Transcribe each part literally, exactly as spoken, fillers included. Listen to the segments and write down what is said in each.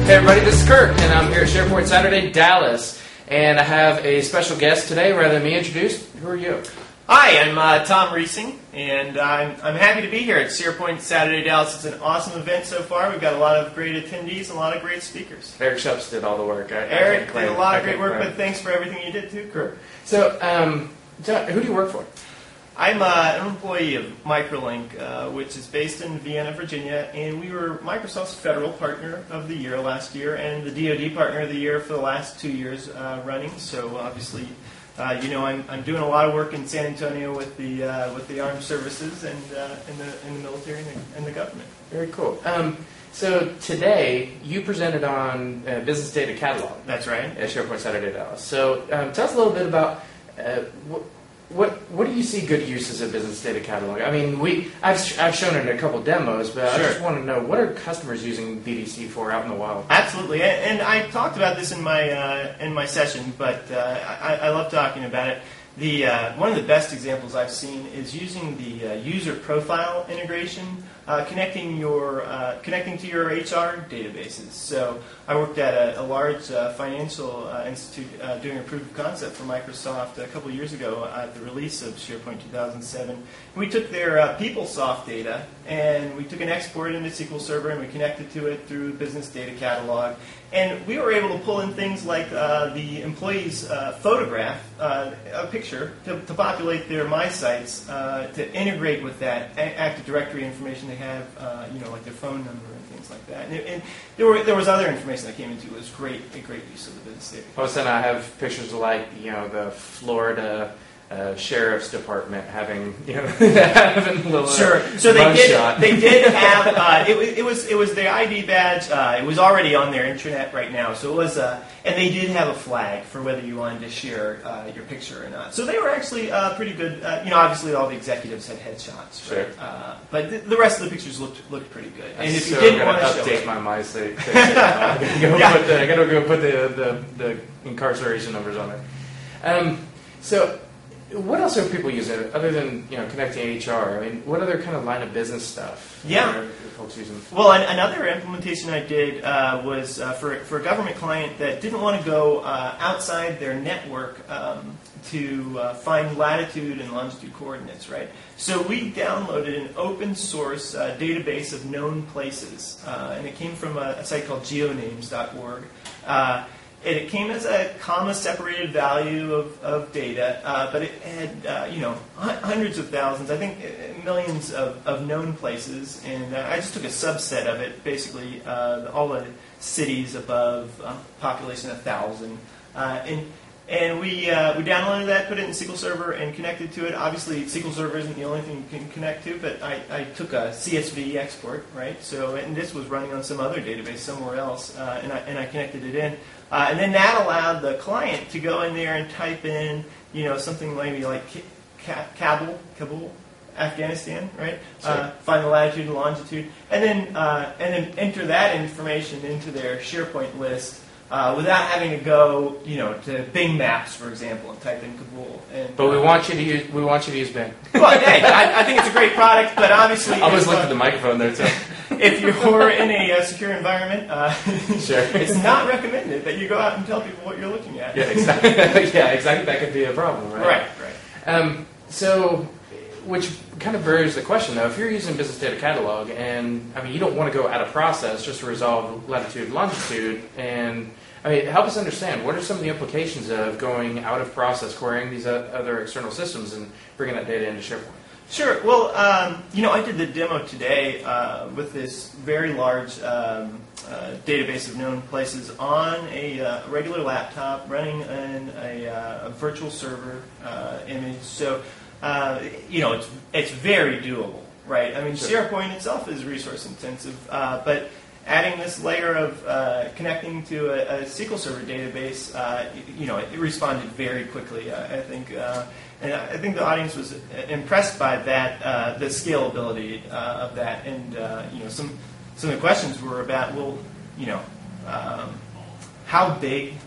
Hey everybody, this is Kurt, and I'm here at SharePoint Saturday Dallas, and I have a special guest today. Rather than me introduce, who are you? Hi, I'm uh, Tom Reesing, and I'm, I'm happy to be here at SharePoint Saturday Dallas. It's an awesome event so far. We've got a lot of great attendees and a lot of great speakers. Eric Shups did all the work. I, Eric I claim, did a lot I of great work, claim. but thanks for everything you did too, Kurt. So, um, John, who do you work for? I'm uh, an employee of Microlink, uh, which is based in Vienna, Virginia, and we were Microsoft's federal partner of the year last year and the D O D partner of the year for the last two years uh, running. So obviously, uh, you know, I'm, I'm doing a lot of work in San Antonio with the uh, with the armed services and uh, in the in the military and the, and the government. Very cool. Um, so today you presented on uh, Business Data Catalog. That's right. At SharePoint Saturday Dallas. So um, tell us a little bit about uh, what. What what do you see good uses of Business Data Catalog? I mean, we I've I've shown it in a couple demos, but Sure. I just want to know, what are customers using B D C for out in the wild? Absolutely, and, and I talked about this in my uh, in my session, but uh, I, I love talking about it. The uh, one of the best examples I've seen is using the uh, user profile integration, uh, connecting your uh, connecting to your H R databases. So I worked at a, a large uh, financial uh, institute uh, doing a proof of concept for Microsoft a couple of years ago at the release of SharePoint two thousand seven. We took their uh, PeopleSoft data and we took an export into S Q L Server and we connected to it through Business Data Catalog. And we were able to pull in things like uh, the employee's uh, photograph, uh, a picture, to, to populate their My Sites, uh, to integrate with that a- Active Directory information they have, uh, you know, like their phone number and things like that. And, and there were there was other information that came into it. It was great, a great use of the business data. All of a sudden, I have pictures of, like, you know, the Florida uh, Sheriff's Department having, you know, having a little Sure. So they mug did. shot. They did have. Uh, it, was- it was. It was the I D badge. Uh, it was already on their intranet right now. So it was. Uh, and they did have a flag for whether you wanted to share uh, your picture or not. So they were actually uh, pretty good. Uh, you know, obviously all the executives had headshots. Right? Sure. Uh, but the, the rest of the pictures looked looked pretty good. I'm And if so you didn't gonna want to show update it, my MySpace, I gotta go Yeah. put the, I gotta go put the, the, the incarceration numbers on it. Um, so, what else are people using other than, you know, connecting H R? I mean, what other kind of line of business stuff Yeah. are folks using? Well, an, another implementation I did uh, was uh, for, for a government client that didn't want to go uh, outside their network um, to uh, find latitude and longitude coordinates, right? So we downloaded an open source uh, database of known places, uh, and it came from a, a site called geonames dot org. Uh, And it came as a comma-separated value of, of data, uh, but it had, uh, you know, hun- hundreds of thousands, I think uh, millions of, of known places, and uh, I just took a subset of it, basically uh, all the cities above uh, population one thousand, uh, and and we uh, we downloaded that, put it in S Q L Server, and connected to it. Obviously, S Q L Server isn't the only thing you can connect to, but I, I took a C S V export, right? So, and this was running on some other database somewhere else, uh, and I and I connected it in. Uh, and then that allowed the client to go in there and type in, you know, something maybe like K- Ka- Kabul, Kabul, Afghanistan, right? Sure. Uh, find the latitude and longitude, and then uh, and then enter that information into their SharePoint list uh, without having to go, you know, to Bing Maps, for example, and type in Kabul. And, But we uh, want you to use we want you to use Bing. Well, hey, I, I think it's a great product, but obviously, I always if, looked uh, at the microphone there too. if you're in a uh, secure environment, uh, Sure. it's not recommended that you go out and tell people what you're looking at. Yeah, exactly. yeah, exactly. That could be a problem, right? Right, right. Um, so, which kind of varies the question, though. If you're using Business Data Catalog, and I mean, you don't want to go out of process just to resolve latitude and longitude, and I mean, help us understand, what are some of the implications of going out of process, querying these o- other external systems, and bringing that data into SharePoint? Sure. Well, um, you know, I did the demo today uh, with this very large um, uh, database of known places on a uh, regular laptop running in a, uh, a virtual server uh, image. So, uh, you know, it's it's very doable, right? I mean, Sure. SharePoint itself is resource intensive, uh, but adding this layer of uh, connecting to a, a S Q L Server database, uh, you know, it, it responded very quickly. Uh, I think, uh, and I think the audience was impressed by that, uh, the scalability uh, of that, and uh, you know, some some of the questions were about, well, you know, um, how big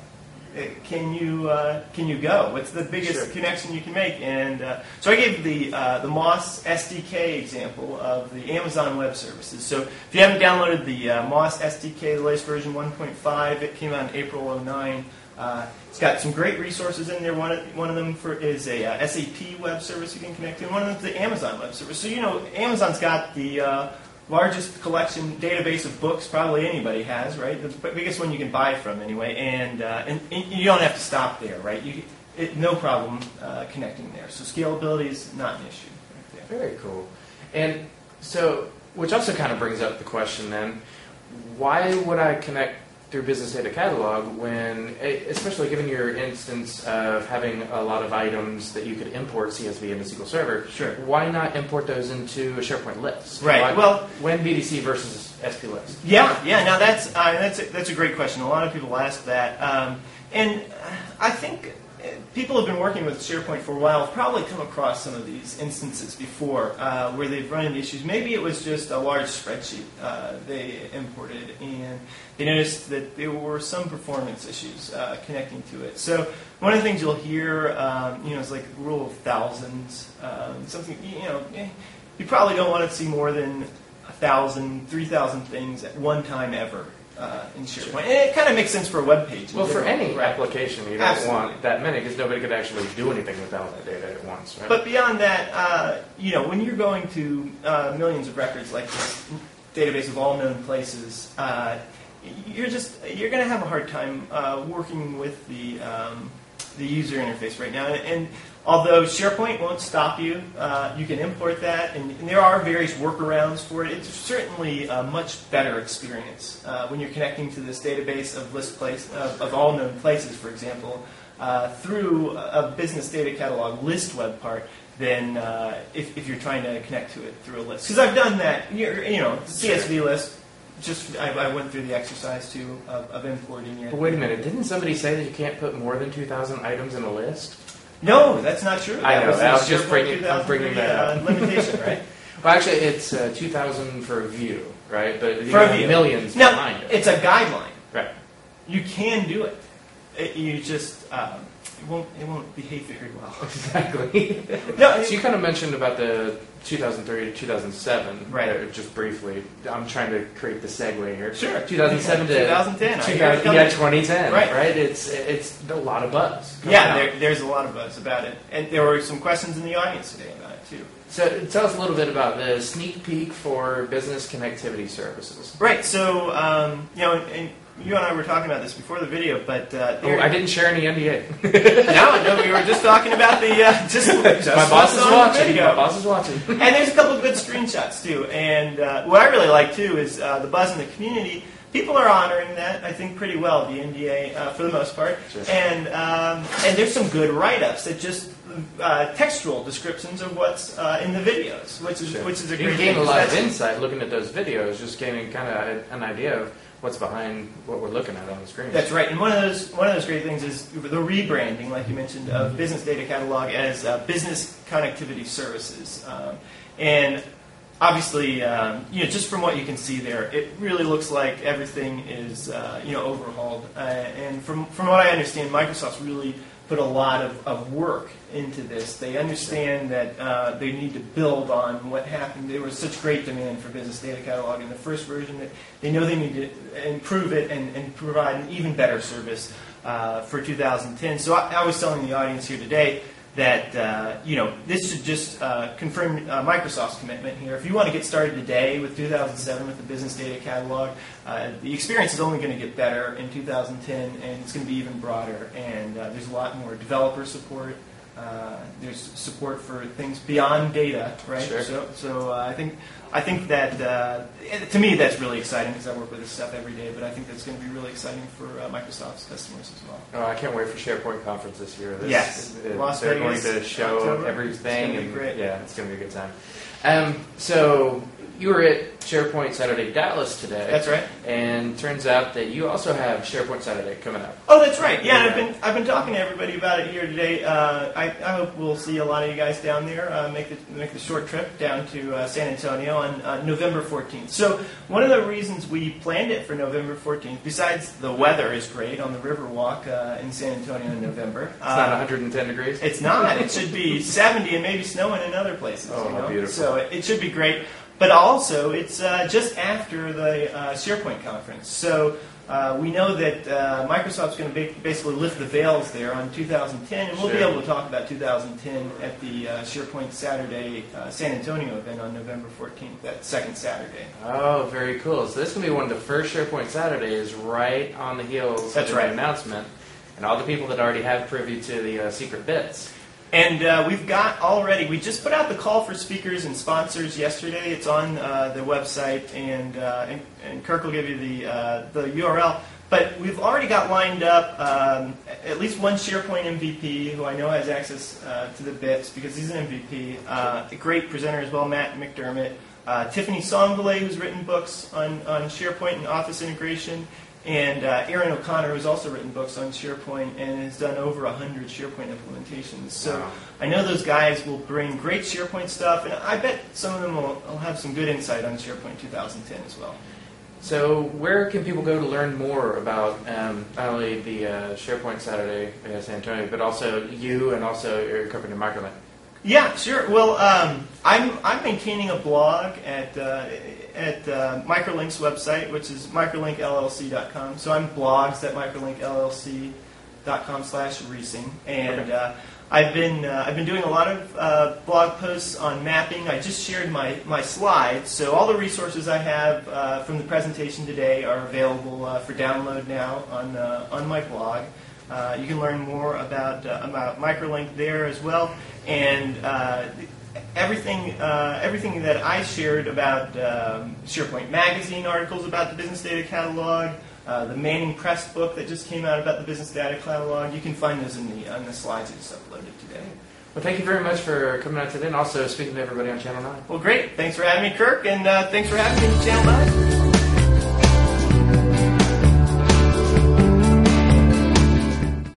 can you uh, can you go? What's the biggest Sure. connection you can make? And uh, so I gave the uh, the MOS S D K example of the Amazon Web Services. So if you haven't downloaded the uh, MOS S D K, the latest version one point five, it came out in April oh nine. Uh, it's got some great resources in there. One of, one of them for, is a uh, S A P web service you can connect to, and one of them is the Amazon web service. So you know, Amazon's got the uh, largest collection database of books probably anybody has, right? The biggest one you can buy from anyway, and uh, and, and you don't have to stop there, right? You it, no problem uh, connecting there. So scalability is not an issue. Right there. Very cool. And so, which also kind of brings up the question then, why would I connect through Business Data Catalog when, especially given your instance of having a lot of items that you could import C S V into S Q L Server, Sure. why not import those into a SharePoint list? Right, Why, well- when B D C versus S P list? Yeah, yeah. Now that's uh, that's a, that's a great question. A lot of people ask that, um, and I think people have been working with SharePoint for a while. Have probably come across some of these instances before uh, where they've run into issues. Maybe it was just a large spreadsheet uh, they imported, and they noticed that there were some performance issues uh, connecting to it. So one of the things you'll hear, um, you know, is like rule of thousands. Um, something you know, eh, you probably don't want to see more than a thousand, three thousand things at one time ever. Uh, in SharePoint. And it kind of makes sense for a web page. Well, for any right. application, you don't Absolutely. want that many because nobody could actually do anything with all that data at once, right? But beyond that, uh, you know, when you're going to uh, millions of records like this database of all known places, uh, you're just you're going to have a hard time uh, working with the um, the user interface right now. And, and although SharePoint won't stop you, uh, you can import that, and, and there are various workarounds for it. It's certainly a much better experience uh, when you're connecting to this database of list place of, of all known places, for example, uh, through a business data catalog list web part than uh, if, if you're trying to connect to it through a list. Because I've done that, you you know, C S V list. Just I, I went through the exercise too of, of importing it. But wait a minute, didn't somebody say that you can't put more than two thousand items in a list? No, that's not true. I That know, was I the was just SharePoint bringing- I'm bringing that uh, up. limitation, right? Well, actually, it's uh, two thousand for a view, right? But you For a have view. millions Now, behind it. it's a guideline. Right. You can do it. it you just um, it won't it won't behave very well. Exactly. No, So you kind of mentioned about the two thousand three to two thousand seven, Right. uh, just briefly. I'm trying to create the segue here. Sure. two thousand seven to twenty ten. I two hear it thousand, coming. yeah, twenty ten, Right. right? It's it's a lot of buzz. coming Yeah, out. there, there's a lot of buzz about it, and there were some questions in the audience today about it too. So tell us a little bit about the sneak peek for business connectivity services. Right. So um, you know, and you and I were talking about this before the video, but uh, Oh, there- I didn't share any N D A. no, no, we were just talking about the uh, just, just My boss is what's on the watching. video. My boss is watching. And there's a couple of good screenshots too. And uh, what I really like too is uh, the buzz in the community. People are honoring that, I think, pretty well, the N D A uh, for the most part. Sure. And um, and there's some good write-ups that just uh, textual descriptions of what's uh, in the videos, which is Sure. which is a You great can gain thing. a lot of That's- insight looking at those videos, just gaining kind of an idea of what's behind what we're looking at on the screen. That's right, and one of those one of those great things is the rebranding, like you mentioned, of Business Data Catalog as uh, Business Connectivity Services, um, and obviously, um, you know, just from what you can see there, it really looks like everything is uh, you know overhauled. Uh, and from from what I understand, Microsoft's really put a lot of, of work into this. They understand that uh, they need to build on what happened. There was such great demand for Business Data Catalog in the first version that they know they need to improve it and, and provide an even better service uh, for two thousand ten. So I, I was telling the audience here today that uh, you know this should just uh, confirm uh, Microsoft's commitment here. If you want to get started today with two thousand seven with the Business Data Catalog, uh, the experience is only going to get better in two thousand ten, and it's going to be even broader. And uh, there's a lot more developer support. Uh, there's support for things beyond data, right? Sure. So, so uh, I think I think that uh, to me that's really exciting because I work with this stuff every day. But I think that's going to be really exciting for uh, Microsoft's customers as well. Oh, I can't wait for SharePoint conference this year. This, Yes. it- Las they're Vegas, going to show October. everything. It's gonna be and great. Yeah, it's going to be a good time. Um, so you were at SharePoint Saturday Dallas today. That's right. And turns out that you also have SharePoint Saturday coming up. Oh, that's right. Yeah, I've been I've been talking to everybody about it here today. Uh, I, I hope we'll see a lot of you guys down there. Uh, make the make the short trip down to uh, San Antonio on uh, November fourteenth. So one of the reasons we planned it for November fourteenth, besides the weather is great on the Riverwalk uh, in San Antonio in November. It's uh, not one hundred ten degrees. It's not. It should be seventy and maybe snowing in other places. Oh, you know? beautiful! So it, it should be great. But also, it's uh, just after the uh, SharePoint conference. So uh, we know that uh, Microsoft's going to ba- basically lift the veils there on two thousand ten, and we'll Sure. be able to talk about two thousand ten at the uh, SharePoint Saturday uh, San Antonio event on November fourteenth, that second Saturday. Oh, very cool. So this is going to be one of the first SharePoint Saturdays right on the heels That's of the right. announcement, and all the people that already have privy to the uh, secret bits. And uh, we've got already, we just put out the call for speakers and sponsors yesterday. It's on uh, the website, and, uh, and and Kirk will give you the uh, the U R L. But we've already got lined up um, at least one SharePoint M V P who I know has access uh, to the bits because he's an M V P. Uh, a great presenter as well, Matt McDermott. Uh, Tiffany Songvalley, who's written books on, on SharePoint and Office integration. And uh, Aaron O'Connor, who's also written books on SharePoint and has done over one hundred SharePoint implementations. So Wow. I know those guys will bring great SharePoint stuff, and I bet some of them will, will have some good insight on SharePoint two thousand ten as well. So where can people go to learn more about um, not only the uh, SharePoint Saturday in San Antonio, but also you and also your company Microlink? Yeah, sure. Well, um, I'm I'm maintaining a blog at uh, at uh, Microlink's website, which is microlink L L C dot com. So I'm blogs at microlink L L C dot com slash Reesing, and Okay. uh, I've been uh, I've been doing a lot of uh, blog posts on mapping. I just shared my my slides, so all the resources I have uh, from the presentation today are available uh, for download now on uh, on my blog. Uh, you can learn more about uh, about Microlink there as well, and uh, everything uh, everything that I shared about um, SharePoint Magazine articles about the Business Data Catalog, uh, the Manning Press book that just came out about the Business Data Catalog. You can find those in the on the slides I just uploaded today. Well, thank you very much for coming out today and also speaking to everybody on Channel nine. Well, great. Thanks for having me, Kirk, and uh, thanks for having me on Channel nine.